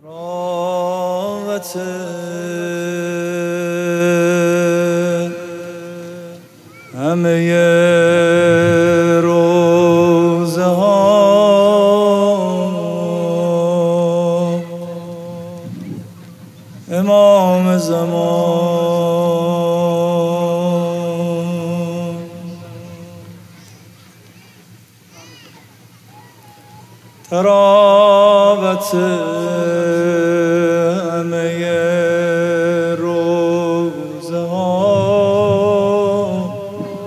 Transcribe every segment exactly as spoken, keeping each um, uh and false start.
راوت همه روزه ها امام زمان تراوت همه روزه ها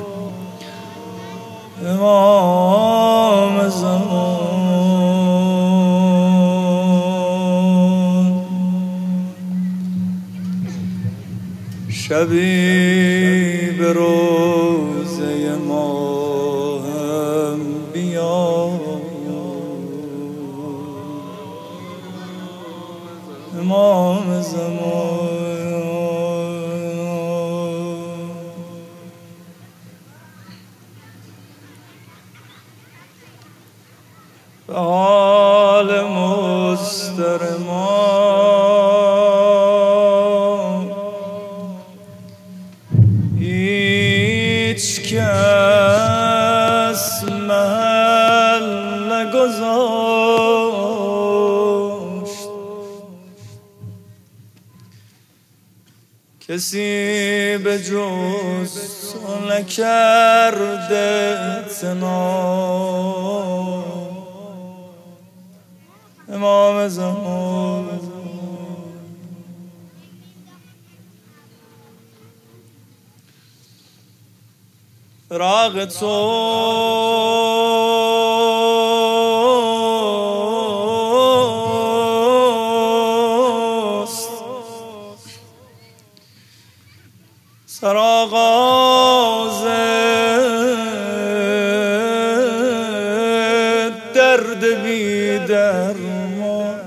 امام زمان شبی به روزه ما هم بیا امام زمان به حال مضطر ما هیچ کس محل نگذاشت، کسی به جز تو نکرده اعتنا امام زمان فراق توست سرآغاز درد بی درمان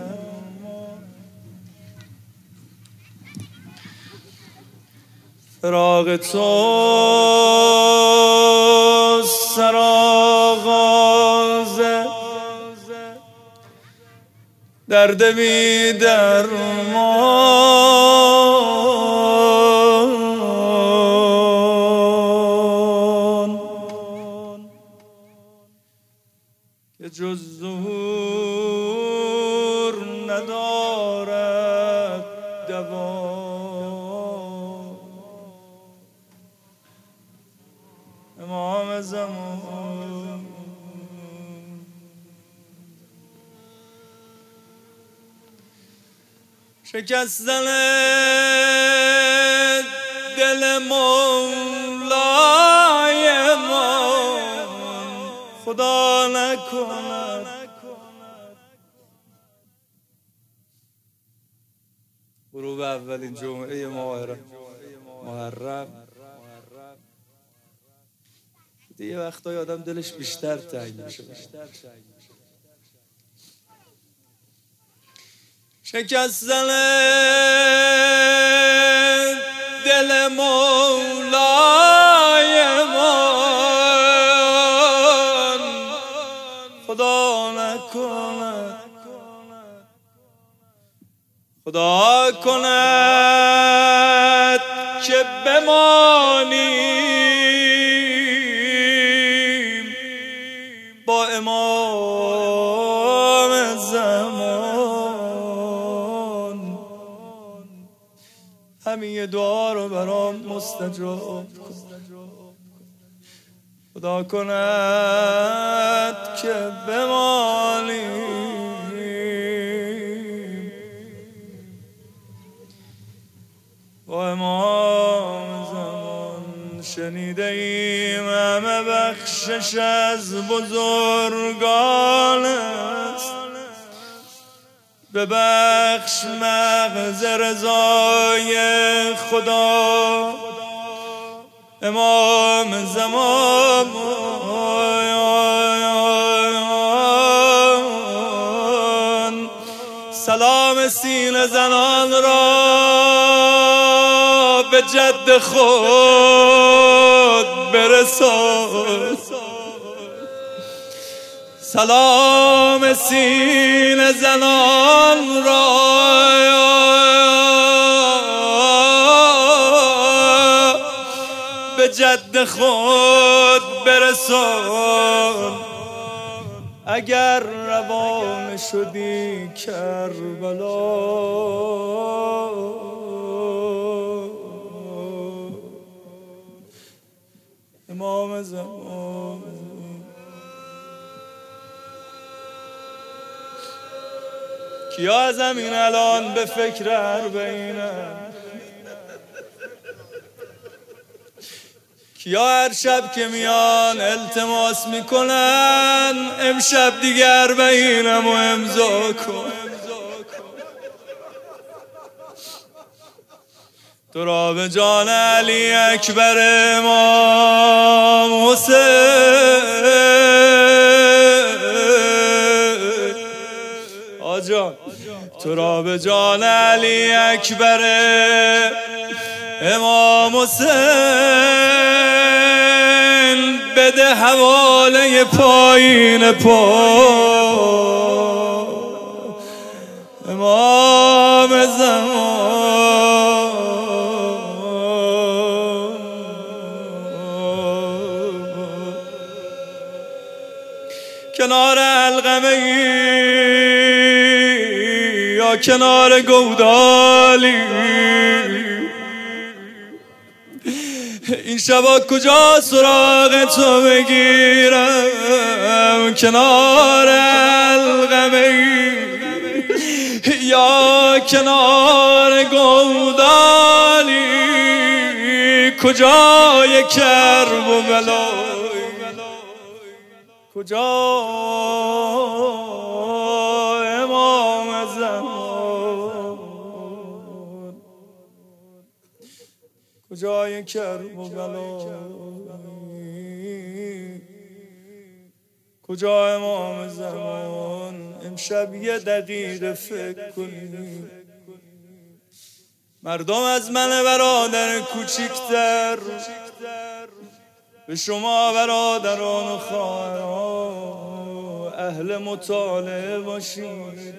فراق توست سرآغاز درد بی درمان که جز ظهور ندارد دوا امام زمان شکستن دل مولای ما خدا نکند غروب اولین جمعه محرم محرم دیگه وقتای آدم دلش بیشتر تنگ میشه. شکستن دل مولای من خدا نکند خدا کند که بمانیم با امام زمان همین دعا رو برام مستجاب کن خدا کند که بمانیم با امام زمان. شنیده ایم همه بخشش از بزرگان است، ببخش مغز رضای خدا امام زمان. سلام سینه زنان را به جد خود برسان، سلام سینه زنان را جد خود برسان، اگر روان شدی کربلا. امام زمان کیا از همین الان به فکر اربعینن؟ کیا هر شب که میان التماس میکنن امشب دیگه اربعینم و امضا کن؟ تو را به جان علی اکبر امام حسین آجان، تو را به جان علی اکبر امام حسین بده حواله پایین پا. امام زمان کنار علقمه یا کنار گودالی، این شبا کجا سراغ تو بگیرم؟ کنار علقمه یا کنار گودالی، کجای کرب و بلا، کجا امام زمان، کجای کرب و بلا، کجا امام زمان؟ امشب یه دقیقه فکر کنی، مردم از من برادر کوچیکتر به شما برادران و خواهران اهل مطالعه باشید.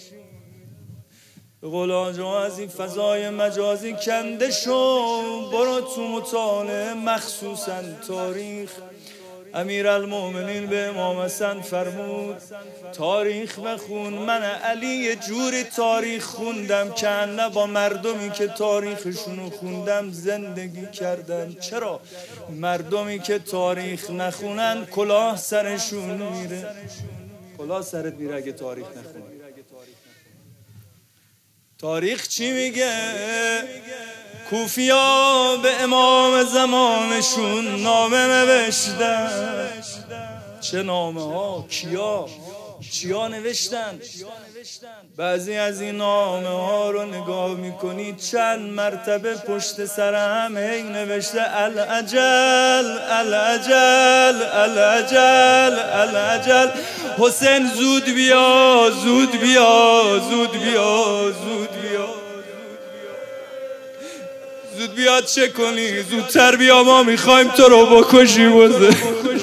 به قول آجا از این فضای مجازی کنده شو، برو تو مطالعه، مخصوصا تاریخ. امیرالمومنین به امام حسن فرمود تاریخ بخون. من علی یه جوری تاریخ خوندم که نه با مردمی که تاریخشونو خوندم زندگی کردم. چرا؟ مردمی که تاریخ نخونن کلاه سرشون میره. کلاه سرت میره اگه تاریخ نخونی. تاریخ چی میگه؟ کوفیا به امام زمانشون نامه نوشتن. چه نامه ها؟ کیا؟ چیا نوشتن؟ بعضی از این نامه ها رو نگاه میکنی چند مرتبه پشت سر هم هی نوشته الاجل الاجل الاجل الاجل، حسین زود بیا زود بیا زود بیا زود بیا زود بیا. چه کنی؟ زودتر بیا، ما میخوایم تو رو بکشی بوزه.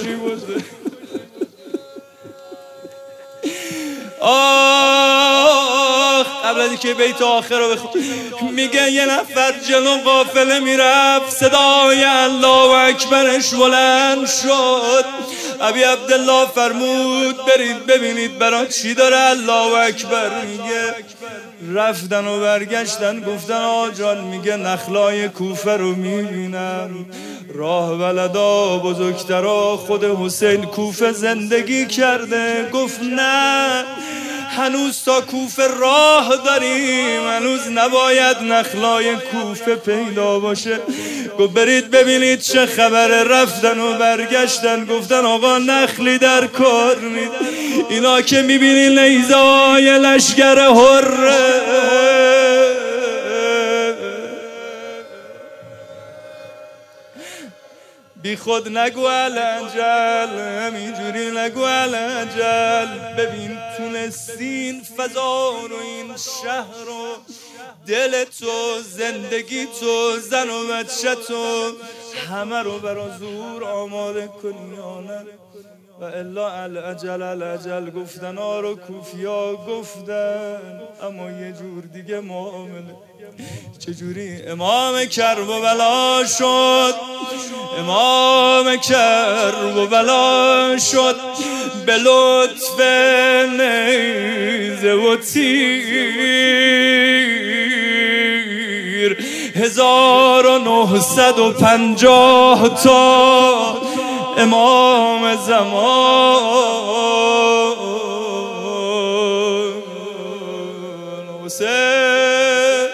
آخ قبل از اینکه بیت آخر رو بخون میگه یه نفر جلو قافله میرفت، صدای الله اکبرش بلند شد. ابی عبدالله فرمود برید ببینید برای چی داره الله اکبر میگه. رفتن و برگشتن گفتن آجان میگه نخلای کوفه رو میبینم، راه ولدا بزرگترا خود حسین کوفه زندگی کرده. گفت نه، هنوز تا کوفه راه داریم، هنوز نباید نخلای کوفه پیدا باشه. گفت برید ببینید چه خبره. رفتن و برگشتن گفتن آقا نخلی در کار نید. اینا که میبینی نیزای لشگر هره، بی خود نگو الانجل، همینجوری نگو الانجل. ببین تونستین فضا رو، این شهر رو، دل تو، زندگی تو، زن و بچه تو، همه رو برا زور آماده کنی یا نه؟ و الا الاجل الاجل گفتن آرو کوفیا گفتن، اما یه جور دیگه معامله. چجوری امام کرب و بلا شد، امام کرب و بلا شد، به لطف نیزه و تیر هزار و نهصد و پنجاه تا امام زمان حسین.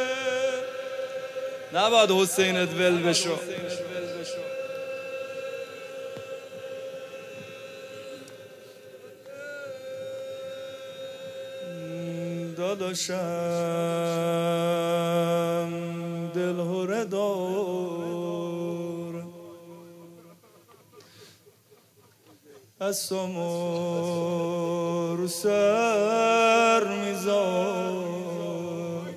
نباید حسینت ول بشو. داداشم دلهره دار از سمور سر میزار،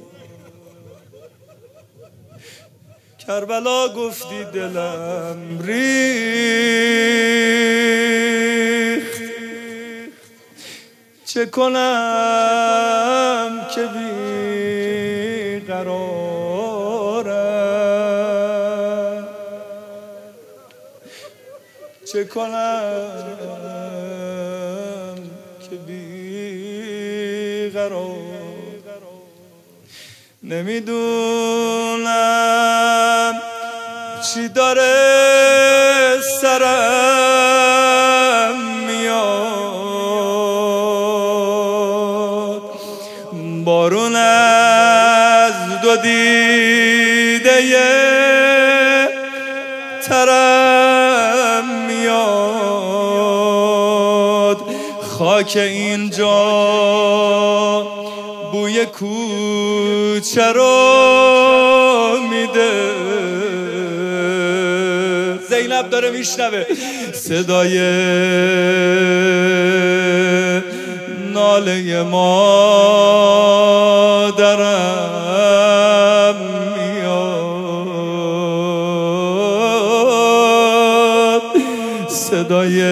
کربلا گفتی دلم ریخت، چه کنم که بی قرارم، چه کنم که بی قرار. نمیدونم چی داره سرم میاد، بارون از دو دیده ترم میاد، خاک اینجا بوی کوچه رو میده. زینب داره میشنوه صدای ناله مادرم میاد، صدای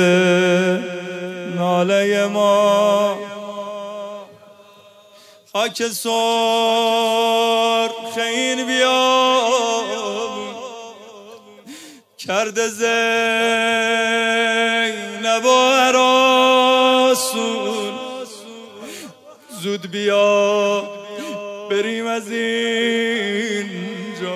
ناله ما. خاک سرخ این بیام کرده زینب و هراسون، زود بیا بریم از اینجا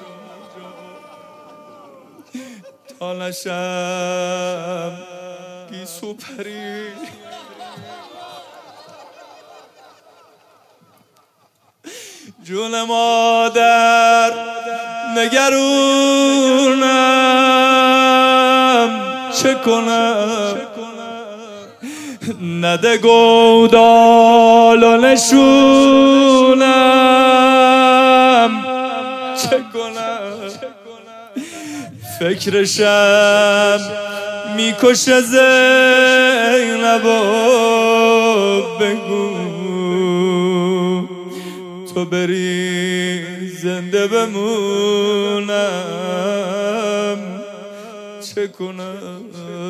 تا نشم گیسو پری. جون مادر نگرونم چه کنم، نده گودال و نشونم چه کنم، فکرشم میکشه زینبا، بگو تو بری زنده بمونم چه کنم.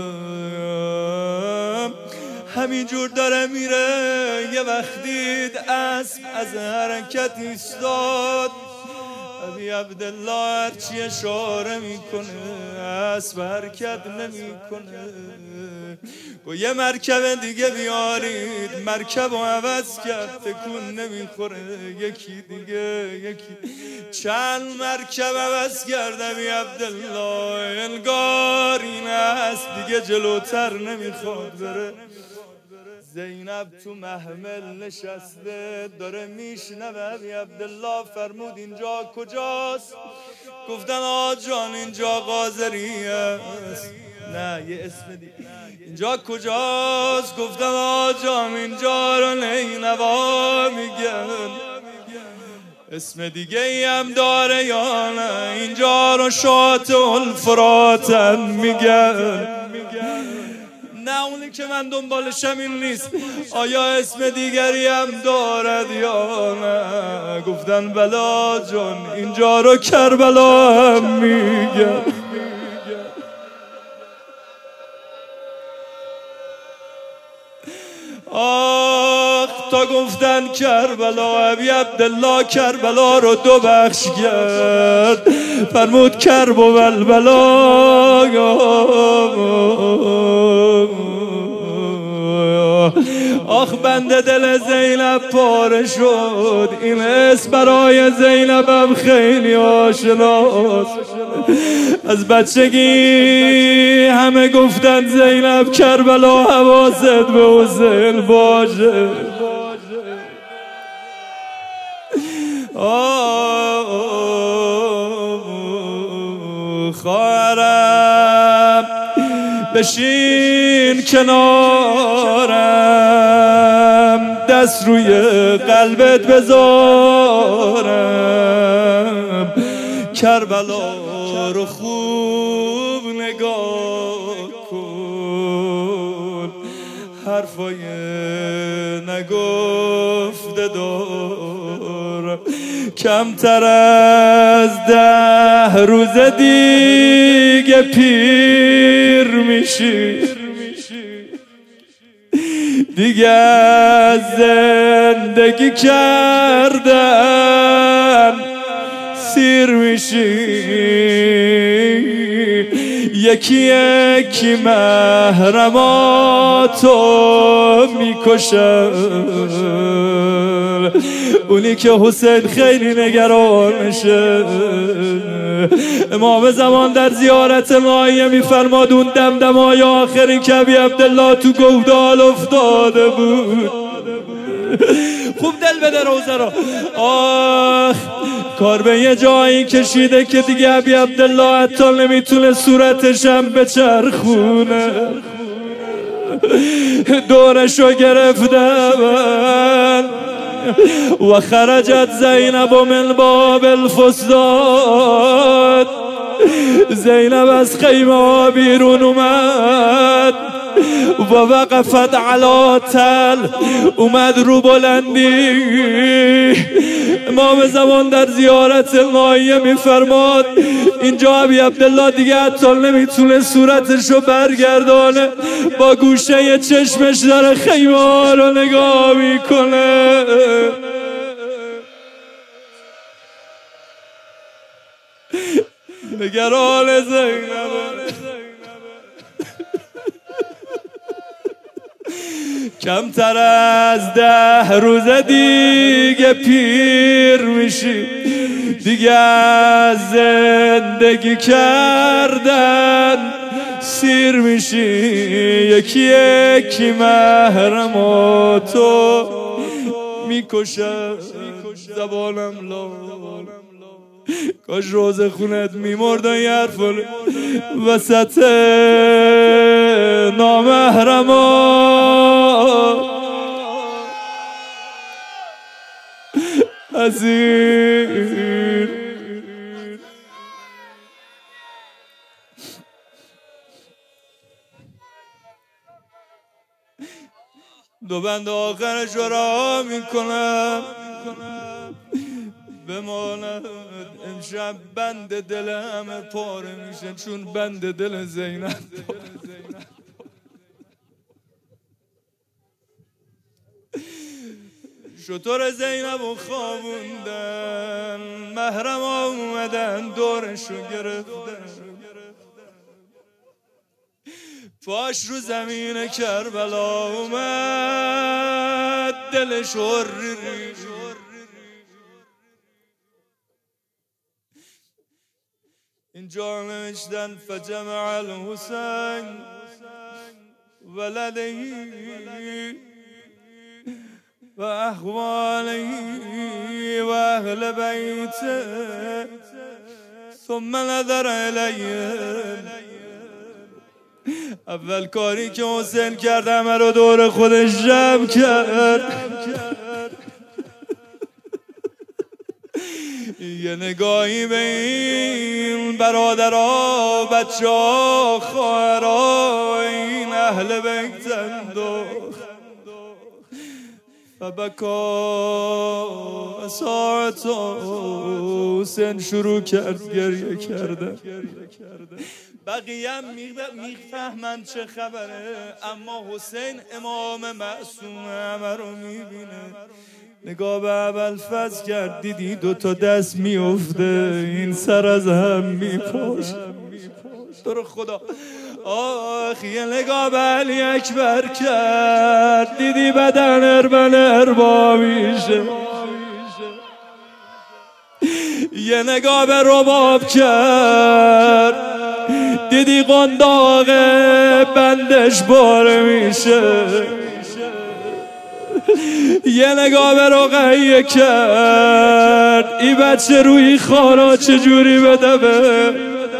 همینجور داره میره، یه وقت دید اسب از حرکت ایستاد. ابی عبدالله هرچی اشاره میکنه اسب حرکت نمیکنه. و یه مرکب دیگه بیارید، مرکب رو عوض کرد، تکون نمیخوره. یکی دیگه، یکی چند مرکب عوض کرد ابی عبدالله، انگار این اسب دیگه جلوتر نمیخواد بره. زینب تو محمل نشسته داره میشنوه. ابی عبدالله فرمود اینجا کجاست؟ گفتن آقا جان اینجا قاضری است. نه یه اسم دیگه. اینجا کجاست؟ گفتن آقا جان اینجا رو نینوا میگن. اسم دیگه ای هم داره یا نه؟ اینجا رو شاطئ الفرات میگن. نه اونی که من دنبالشم این نیست، آیا اسم دیگری هم دارد یا نه؟ گفتن بلا جان اینجا رو کربلا هم میگن. آخ تا گفتن کربلا، ابی عبدالله کربلا رو دو بخش کرد، فرمود کرب و بلبلا. آخ بنده دل زینب پاره شد، این اسم برای زینبم خیلی آشناست. از بچگی همه گفتن زینب کربلا، حواست به حسین باشه. خواهرم بشین کنارم، دست روی قلبت بذارم، کربلا رو خوب نگاه کن، حرفای نگفته دارم. کمتر از ده روز دیگه پیر میشی، دیگه از زندگی کردن سیر میشی، یکی یکی محرماتو میکشن. اونی که حسین خیلی نگرانشه. امام زمان در زیارت مایه میفرماد اون دمدمای آخری که ابی عبدالله تو گودال افتاده بود. خوب دل بده روزه رو. آخ کار به یه جایی کشیده که دیگه ابی عبدالله حتی نمیتونه صورتشم بچرخونه، دورشو گرفتم و خرجت زینب من باب الفسداد. زینب از خیمه بیرون اومد و وقفت علی تل، اومد رو بلندی. امام زمان در زیارت مایه میفرماد اینجا ابی عبدالله دیگه حتی نمیتونه صورتشو برگردانه، با گوشه چشمش داره خیمه ها رو نگاه میکنه. نگران زینب. کمتر از ده روز دیگه پیر میشی، دیگه از زندگی کردن سیر میشی، یکی یکی محرماتو میکشن. زبانم لا کاش روز خونت میمرد و یه حرف وسط نامحرما عزیز. دو بند آخرش رو رها میکنم، بماند امشب بند دل همه پاره میشه، چون بند دل زینب شطور زینب و خوابوندن، محرم اومدن دورشو گرفتن، پاش رو زمین کربلا اومد، دلش هری اینجا نوشتن فجمع الحسین ولدهی و اخوانهی و اهل بیته ثم نظر الیهم. اول کاری که حسین کرد همه رو دور خودش جمع کرد، یه نگاهی به این برادرها، بچه ها، خواهرها، این اهل بیت انداخت. فبکا ساعت حسین شروع کرد گریه کرده. بقیه هم میفهمند چه خبره، اما حسین امام معصوم همه رو میبینه. نگاه به ابوالفضل کرد، دیدی دوتا دست میفته، این سر از هم میپاشه. تو رو خدا آخ یه نگاه به علی اکبر کرد، دیدی بدن اربن اربا میشه. یه نگاه به رباب کرد، دیدی قنداق بندش باره میشه. یه نگاه به رقیه کرد، ای بچه روی خارا چجوری بدبه.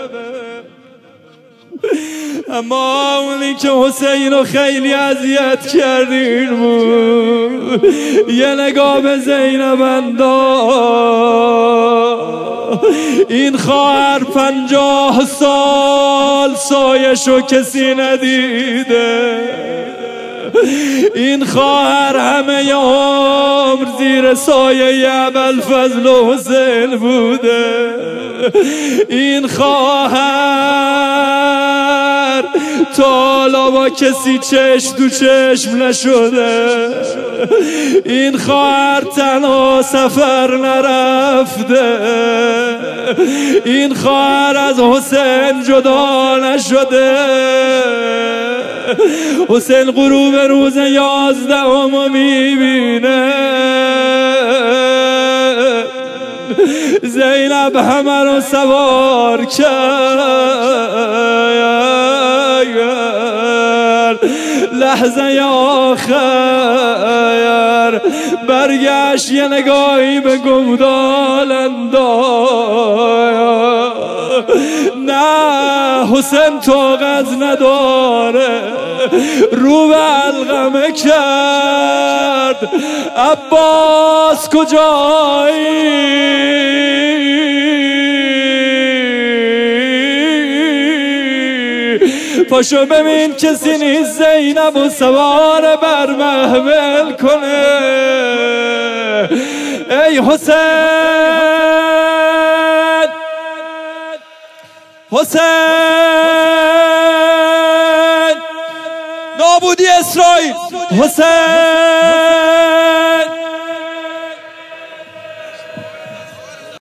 اما اونی که حسین رو خیلی اذیت کردین بود، یه نگاه به زینب انداخت. این خواهر پنجاه سال سایشو کسی ندیده، این خواهر همه عمر زیر سایه ابوالفضل و حسین بوده. این خواهر تا حالا با کسی چشم تو چشم نشده، این خواهر تنها سفر نرفته، این خواهر از حسین جدا نشده. حسین غروب روز یازدهم میبینه، زینب همه رو سوار کرد. لحظه آخر برگشت، یه نگاهی به گودال انداخت. نه حسین طاقت نداره، رو به علقمه کرد. عباس کجایی؟ پاشو ببین کسی نیست زینب و سوار بر محمل کنه. ای حسین، حسین، نابودی اسرائیل، حسین